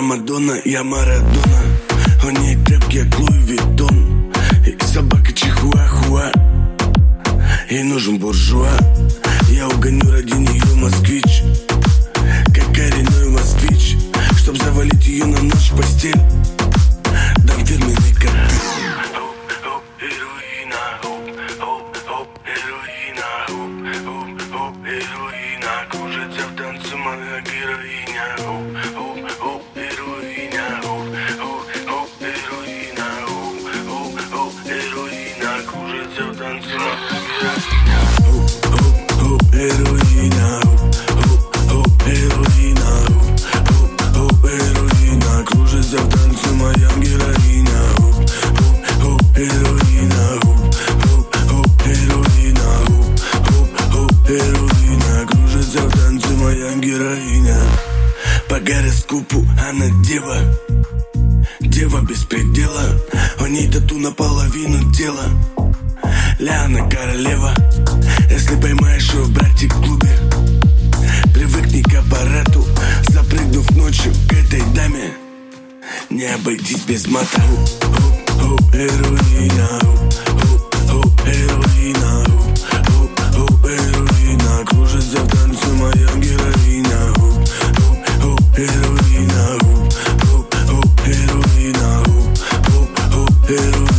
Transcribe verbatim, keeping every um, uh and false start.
Мадонна, я Марадона. У ней крепкий, как Луи Виттон. И собака чихуахуа. Ей нужен буржуа. Я угоню ради нее москвич, как коренной москвич, чтоб завалить ее на ночь в постель. Дам фирменный коктейль. Хоп, heroina, хоп, хоп, хоп, heroina, хоп, хоп, хоп, heroina. Кружится в танце моя героиня. Хоп, хоп, хоп, heroina, хоп, хоп, хоп, heroina, хоп, хоп, хоп, heroina. Кружится в танце моя героиня. Heroína, hoop, hoop, heroína, hoop, hoop, heroína. Кружится в танце моя героиня. Hoop, hoop, hoop, heroína, hoop, hoop, hoop, heroína, hoop, hoop, hoop, heroína. Кружится в танце моя героиня. По гороскопу она дева, дева без предела. У ней тату наполовину тела. Ляна королева. Если поймаешь ее, братик, в клубе, привыкни к аппарату. Запрыгнув ночью к этой даме, не обойтись без мата. Хоп, heroína, хоп, хоп, heroína, хоп, хоп, heroína. Кружится в танце моя героиня. Хоп, хоп, heroína, хоп, хоп, heroína, хоп, хоп, heroína.